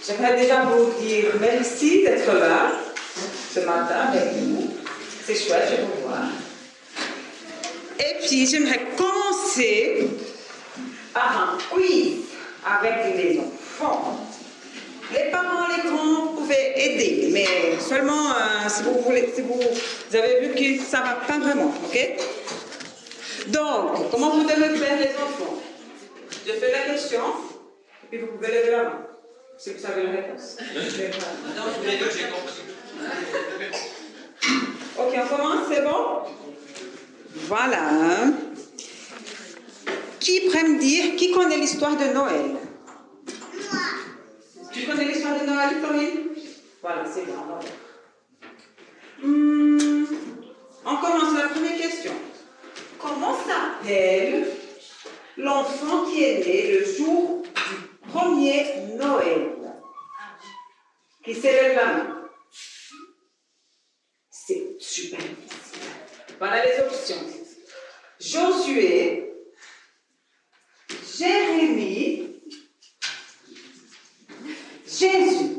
J'aimerais déjà vous dire merci d'être là ce matin avec nous. C'est chouette de vous voir. Et puis, j'aimerais commencer par un quiz avec les enfants. Les parents, les grands, vous pouvez aider, mais seulement si vous avez vu que ça ne va pas vraiment, ok? Donc, comment vous devez faire les enfants? Je fais la question, et puis vous pouvez lever la main, si vous savez la réponse. Non, je voulais dire que j'ai compris. Ok, on commence, c'est bon? Voilà. Qui pourrait me dire, qui connaît l'histoire de Noël? Moi. Tu connais l'histoire de Noël, Corinne? Voilà, c'est bon, on va voir. On commence la première question. Comment s'appelle l'enfant qui est né le jour du premier Noël? Qui s'élève la main? C'est super difficile. Voilà les options. Josué, Jérémie, Jésus.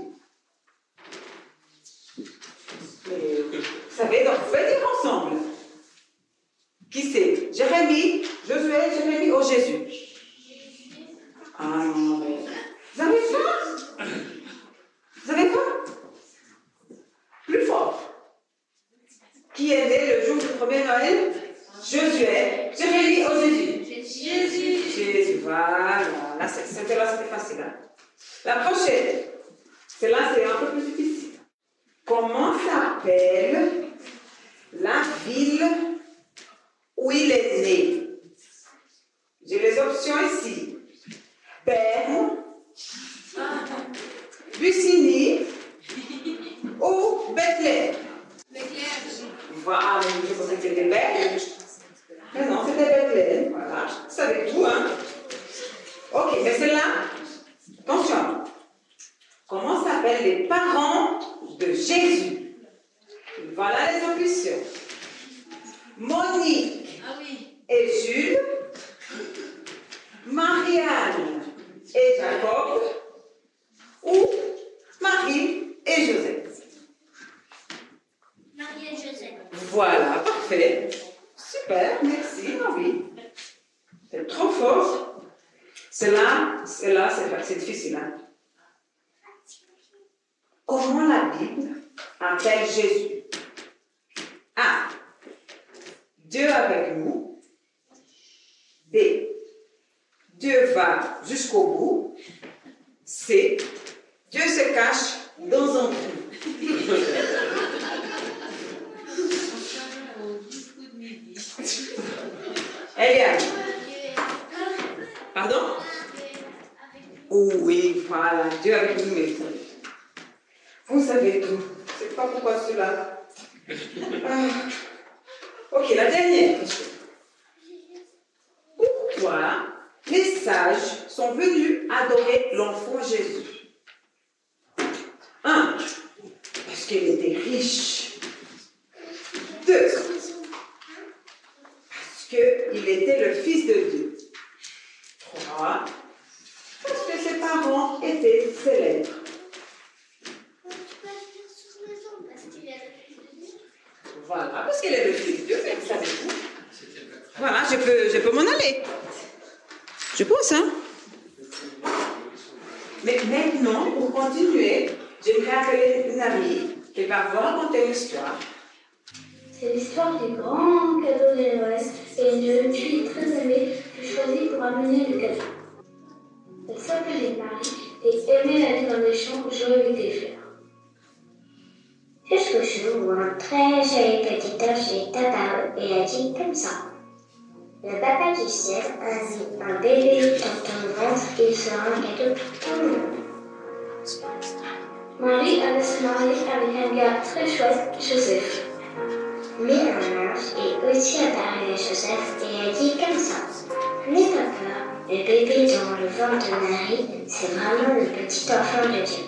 Mais, vous savez, donc vous pouvez dire ensemble. Qui c'est? Jérémie, Josué, Jérémie ou Jésus? Ah non, mais... Vous avez faim? Vous avez faim? Plus fort. Qui est né le jour du premier Noël? Josué, Jérémie ou Jésus? Jésus. Jésus, voilà. Là, c'était facile. Hein? La prochaine. Celle-là, c'est un peu plus difficile. Comment s'appelle la ville où il est né? J'ai les options ici. Berne, Bussigny ou Bethléem. Voilà, je pensais que c'était Bethléem. Mais non, c'était Bethléem. Voilà, vous savez tout, hein? Ok, mais celle-là, attention. Comment s'appellent les parents de Jésus? Voilà les options. Monique et Jules, Marianne et Jacob, ou Marie et Joseph. Marie et Joseph. Voilà, parfait. Super, merci, Marie. C'est trop fort. Celle-là, c'est difficile. Hein? Comment la Bible appelle Jésus? A. Dieu avec nous. B. Dieu va jusqu'au bout. C. Dieu se cache dans un trou. Eliane. Pardon? Oh oui, voilà. Dieu avec nous, mes frères. Vous savez tout. Je ne sais pas pourquoi cela. Ok, la dernière question. Pourquoi les sages sont venus adorer l'enfant Jésus? 1. Parce qu'il était riche. 2. Parce qu'il était le fils de Dieu. 3. Parce que ses parents étaient célèbres. Voilà, parce qu'il est le fils de Dieu, vous savez tout. Voilà, je peux m'en aller. Je pense, hein? Mais maintenant, pour continuer, j'aimerais appeler une amie qui va vous raconter une histoire. C'est l'histoire du grand cadeau de Noël et une jeune fille très aimée fut choisie pour amener le cadeau. Elle s'appelait Marie et aimait aller dans les champs jouer avec des fleurs. Jusqu'au jour où un très joli petit ange est apparu et a dit comme ça. Le papa du ciel a mis un bébé dans ton ventre, il sera un cadeau pour tout le monde. Marie allait se marier avec un gars très chouette, Joseph. Mais un ange est aussi apparu à Joseph et a dit comme ça. N'aie pas peur, le bébé dans le ventre de Marie, c'est vraiment le petit enfant de Dieu.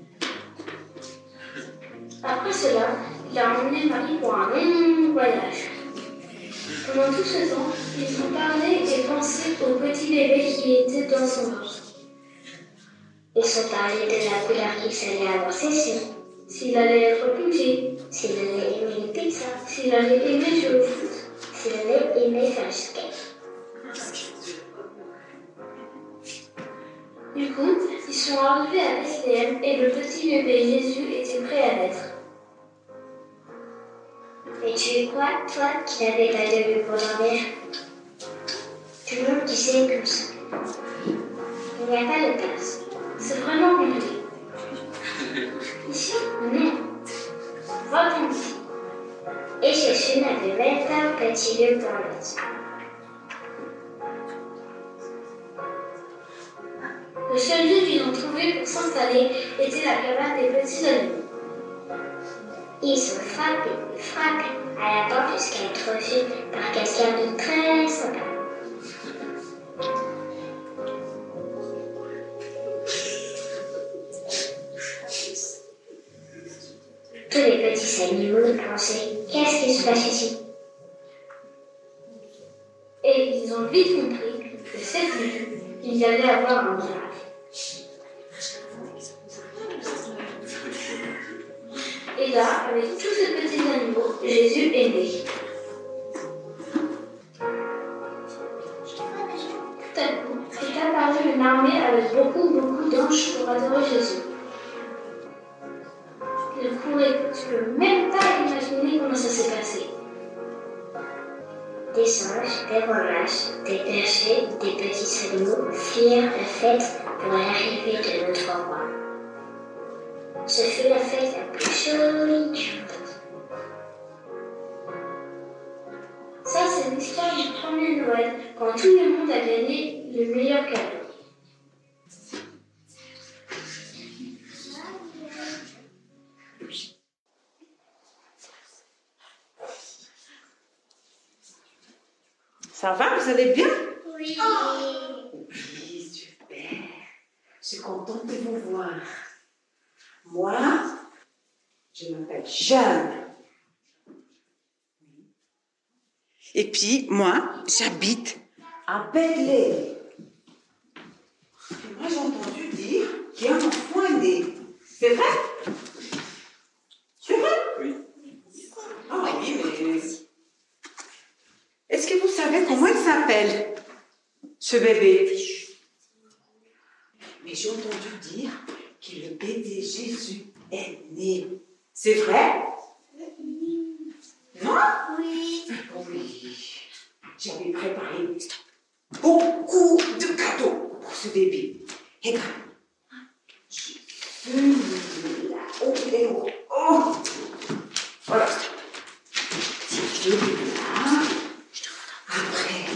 Après cela, il a emmené Marie pour un long voyage. Pendant tout ce temps, ils ont parlé et pensé au petit bébé qui était dans son ventre. Ils ont parlé de la couleur qu'il allait avoir session. S'il allait être pompier. S'il allait aimer les pizzas. S'il allait aimer jouer au foot. S'il allait aimer faire du skate. Du coup, ils sont arrivés à Bethléem et le petit bébé Jésus était prêt à naître. Et tu crois, toi, qu'il n'avait pas de lieu pour dormir? Tout le monde disait comme ça. Il n'y a pas de place. C'est vraiment compliqué. Ici, on est. Va-t'en ici. Et Jésus n'avait même pas un petit lieu pour l'autre. Le seul lieu qu'ils ont trouvé pour s'installer était la cabane des petits animaux. Ils ont frappé à la porte jusqu'à être reçus par quelqu'un de très sympa. Tous les petits animaux pensaient « Qu'est-ce qui se passe ici ?» Et ils ont vite compris que cette nuit, il y allait avoir un miracle. Et là, avec tous ces petits animaux, Jésus est né. Tout à coup, est apparue une armée avec beaucoup d'anges pour adorer Jésus. Ils couraient, je ne peux même pas imaginer comment ça s'est passé. Des anges, des romages, des bergers, des petits animaux firent la fête pour l'arrivée de notre roi. Ce fut la fête la plus jolie du monde. Ça, c'est l'histoire du premier Noël, quand tout le monde a gagné le meilleur cadeau. Ça va, vous allez bien? Oui. Oui, super. Je suis contente de vous voir. Moi, je m'appelle Jeanne. Et puis, moi, j'habite à Bethléem. Et moi, j'ai entendu dire qu'il y a un enfant né. C'est vrai? C'est vrai? Oui. Ah oui, mais... Est-ce que vous savez comment il s'appelle, ce bébé? Mais j'ai entendu dire que le bébé Jésus est né. C'est vrai? Non? Oui. Oui. J'avais préparé beaucoup de cadeaux pour ce bébé. Regarde. Celui-là. Oh, il est haut. Oh. Voilà. Celui-là. Après,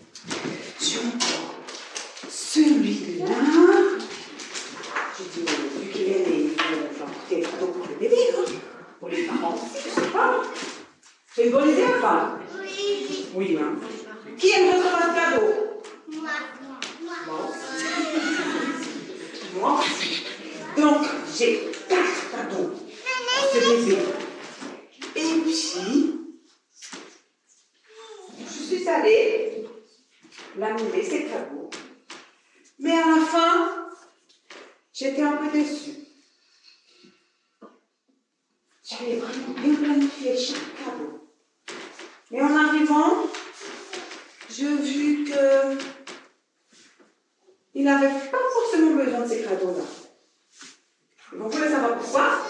celui-là. Je dis, vu qu'il est né, il faut apporter des cadeaux pour le bébé, hein? Pour les parents aussi, je sais pas. C'est une bonne idée ou pas? Oui. Oui, hein. Qui aime recevoir un cadeau? Moi. Moi aussi. Moi aussi. Donc, j'ai 4 cadeaux pour ce bébé. Et puis, je suis allée l'amener ces cadeaux. Mais à la fin, j'étais un peu déçue. J'avais vraiment bien planifié chaque cadeau. Mais en arrivant, j'ai vu que il n'avait pas forcément besoin de ces cadeaux-là. Vous voulez savoir pourquoi?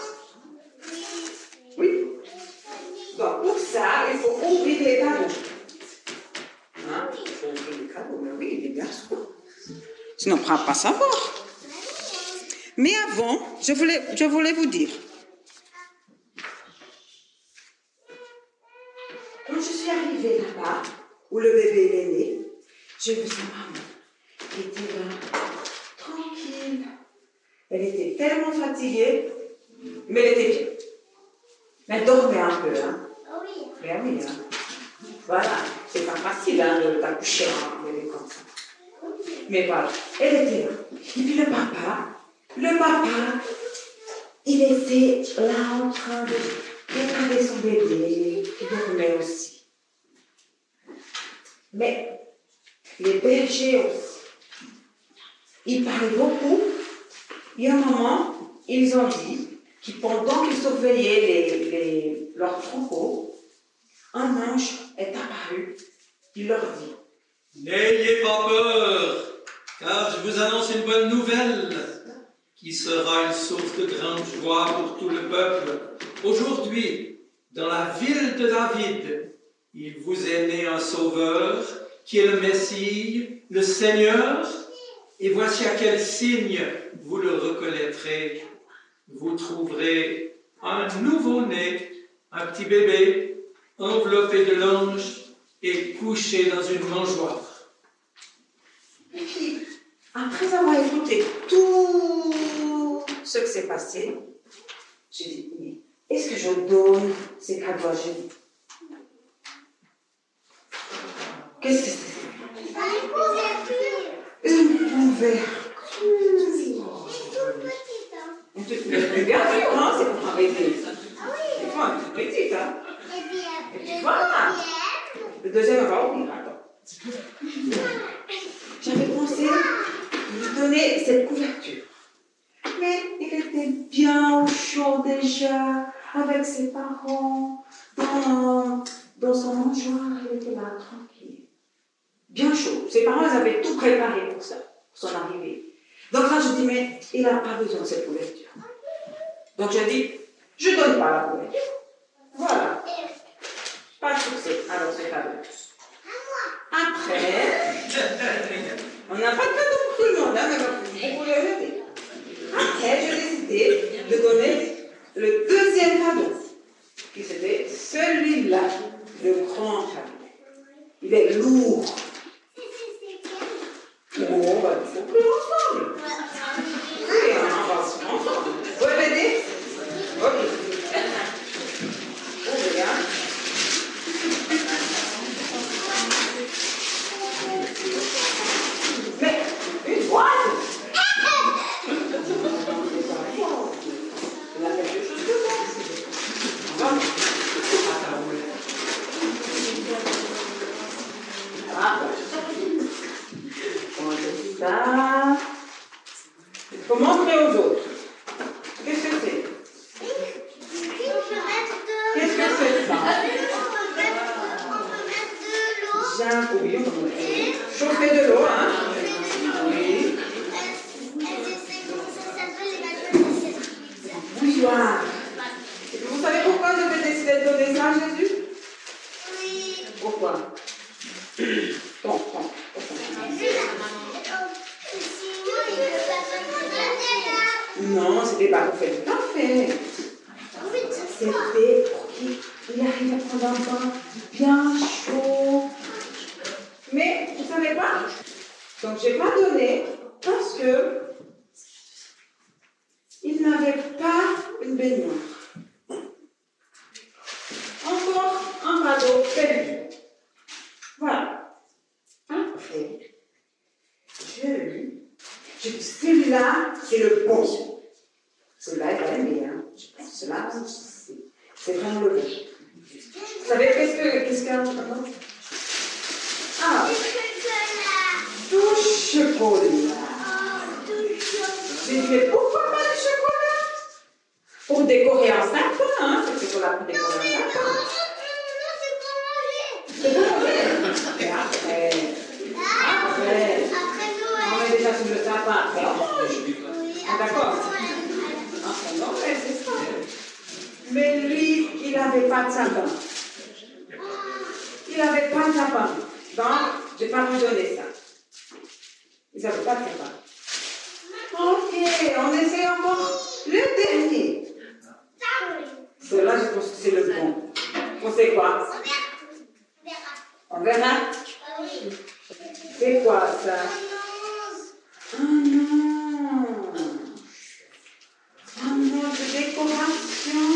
Oui. Donc pour ça, il faut ouvrir les cadeaux. Hein? Il faut ouvrir les cadeaux, mais oui, les garçons. Sinon, on ne pourra pas savoir. Mais avant, je voulais vous dire. Quand je suis arrivée là-bas, où le bébé est né, j'ai vu sa maman qui était là, tranquille. Elle était tellement fatiguée, mais elle était bien. Mais elle dormait un peu, hein. Oui. Ben oui, hein. Voilà, c'est pas facile, hein, d'accoucher un bébé comme ça. Mais voilà, elle était là. Et puis le papa, il était là en train de regarder son bébé, qui dormait aussi. Mais les bergers aussi, ils parlaient beaucoup Et à un moment, ils ont dit que pendant qu'ils surveillaient leurs troupeaux, un ange est apparu. Il leur dit: N'ayez pas peur, car je vous annonce une bonne nouvelle qui sera une source de grande joie pour tout le peuple. Aujourd'hui, dans la ville de David, il vous est né un sauveur qui est le Messie, le Seigneur. Et voici à quel signe vous le reconnaîtrez. Vous trouverez un nouveau-né, un petit bébé, enveloppé de linge et couché dans une mangeoire. Et puis, après avoir écouté tout ce qui s'est passé, j'ai dit: mais est-ce que je donne ces cadeaux à Jésus? Qu'est-ce que c'est? Une couverture. Bien sûr, hein, c'est pour un bébé. C'est pas une toute petite, hein. Et puis voilà. Le deuxième, on va ouvrir, attends. J'avais pensé lui donner cette couverture. Mais il était bien au chaud déjà, avec ses parents, dans son mangeoire, il était là, tranquille. Bien chaud. Ses parents, ils avaient tout préparé pour ça, pour son arrivée. Donc là, je dis: mais il n'a pas besoin de cette couverture. Donc je dis: je ne donne pas la couverture. Voilà. Pas de succès. Alors c'est cadeau. Après, on n'a pas de cadeau pour tout le monde, hein, mais vous pouvez le lever. Après, j'ai décidé de donner le deuxième cadeau, qui c'était celui-là, le grand cadeau. Il est lourd. Oh, on va le faire ensemble. Oui, on va se faire ensemble. Vous pouvez m'aider? Ok. Oh, regarde. Mais, une boîte! Il a quelque chose de bon. Ah, ça. Il faut montrer aux autres. Qu'est-ce que c'est? Qu'est-ce que c'est ça? J'ai un bouillon. Chauffer de l'eau, hein? Oui. Bouilloire. Et puis vous savez pourquoi j'avais décidé de donner ça à Jésus? Oui. Pourquoi? Bon. Non, c'était pas pour faire du café. C'était pour qu'il arrive à prendre un bain bien chaud. Mais, vous savez pas? Donc, j'ai pas donné parce que il n'avait pas une baignoire. Encore un cadeau perdu. Voilà. Après, j'ai dit, celui-là, c'est le bon. Celui-là, il va aimer, hein. Je pense que celui-là, c'est vraiment le bon. Vous savez, qu'est-ce qu'il y a maintenant? Ah, du chocolat. J'ai dit, mais pourquoi pas du chocolat? Pour décorer un sapin, hein. C'est le chocolat pour décorer un sapin. C'est pour manger. Et après, on est déjà sur le sapin, après on mange. Ah, d'accord. Après Noël, c'est ça. Mais lui, il n'avait pas de sapin. Il n'avait pas de sapin. Donc, je ne vais pas lui donner ça. Il n'avait pas de sapin. Ok, on essaie encore le dernier. Celui-là, je pense que c'est le bon. On sait quoi? On verra. C'est quoi ça? Un ange. Un ange de décoration.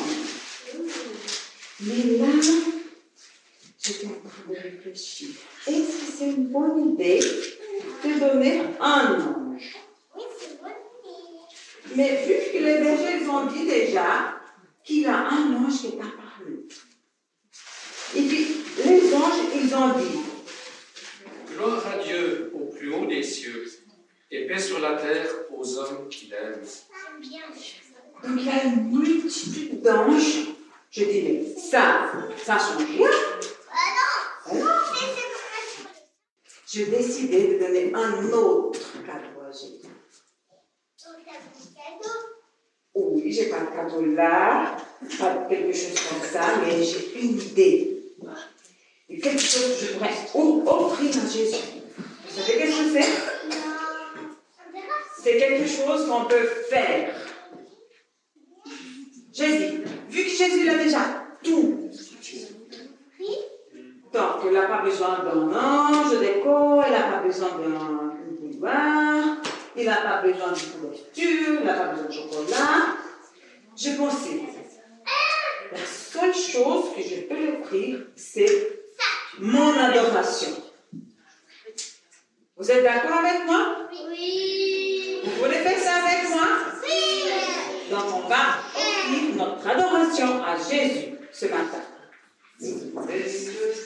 Mais là, j'étais en train de réfléchir. Est-ce que c'est une bonne idée de donner un ange? Mais vu que les bergers ils ont dit déjà qu'il a un ange qui est apparu. Et puis, les anges, ils ont dit: Gloire à Dieu au plus haut des cieux et paix sur la terre aux hommes qui l'aiment. Donc il y a une multitude d'anges. Je dis, mais ça change rien. Ah non. J'ai décidé de donner un autre cadeau à Jésus. Oui, j'ai pas de cadeau là, pas quelque chose comme ça, mais j'ai une idée. Et quelque chose que je pourrais offrir à Jésus. Vous savez qu'est-ce que c'est? C'est quelque chose qu'on peut faire. Jésus, vu que Jésus a déjà tout. Donc, il n'a pas besoin d'un ange déco, il n'a pas besoin d'un boudoir, il n'a pas besoin de couverture, il n'a pas besoin de chocolat. Je pensais, la seule chose que je peux lui offrir, c'est mon adoration. Vous êtes d'accord avec moi? Oui. Vous voulez faire ça avec moi? Oui. Donc, on va offrir notre adoration à Jésus ce matin.